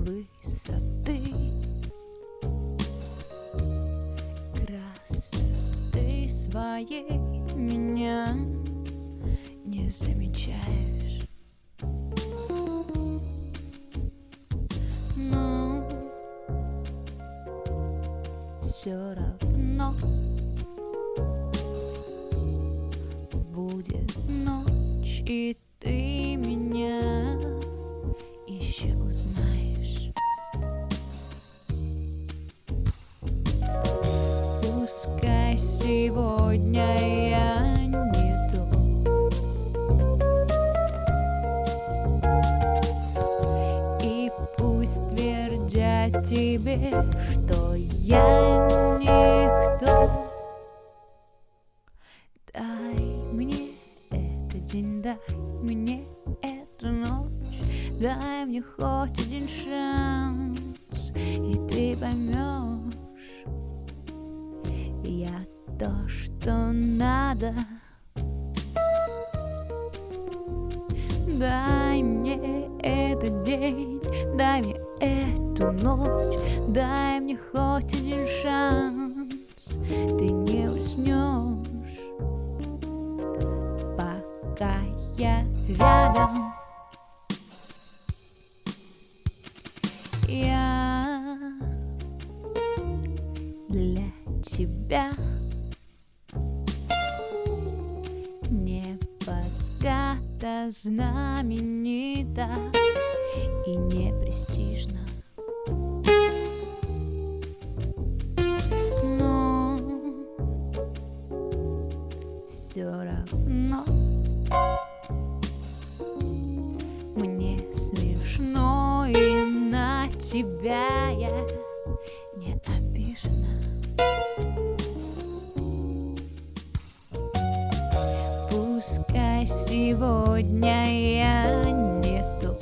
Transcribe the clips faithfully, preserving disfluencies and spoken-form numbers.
высоты красоты своей меня не замечаешь. Но все равно будет ночь, и ты меня еще узнаешь. Пускай сегодня я не тот, и пусть твердят тебе, что я никто. Дай мне этот день, дай мне эту ночь, дай мне хоть один шанс, и ты поймешь, я то, что надо. Дай мне этот день, дай мне эту ночь, дай мне хоть один шанс, ты не уснешь, пока я рядом. Я для тебя не богата, знаменита и не престижна, но все равно мне смешно, и на тебя я не обижена. Пускай сегодня я не то,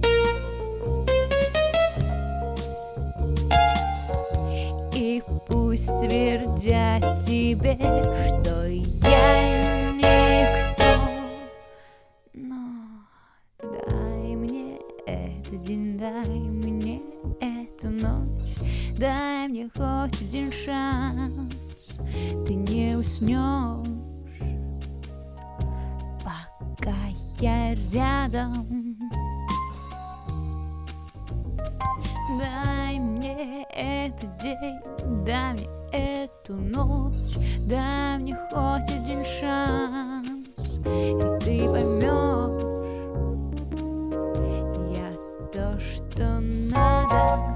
и пусть твердят тебе, что я никто. Но дай мне этот день, дай мне эту ночь, дай мне хоть один шанс, ты не уснешь, пока я рядом. Дай мне этот день, дай мне эту ночь, дай мне хоть один шанс, и ты поймешь, я то, что надо.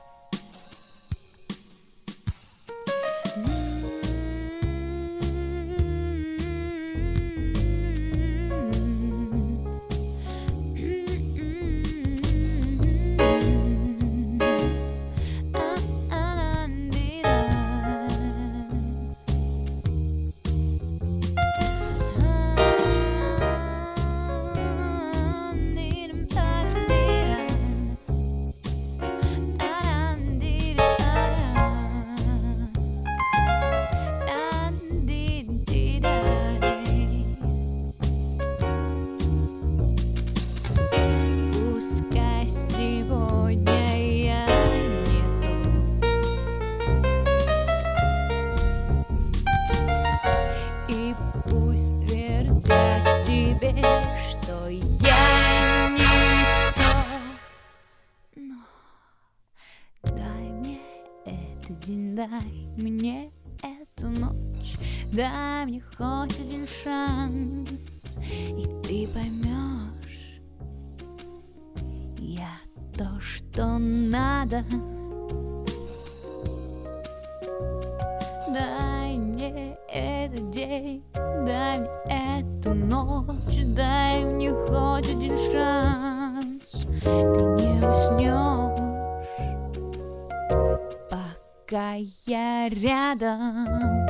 Пусть твердят тебе, что я никто, но дай мне этот день, дай мне эту ночь, дай мне хоть один шанс, и ты поймешь, я то, что надо. Дай мне этот день, дай мне эту ночь, дай мне хоть один шанс, ты не уснешь, пока я рядом.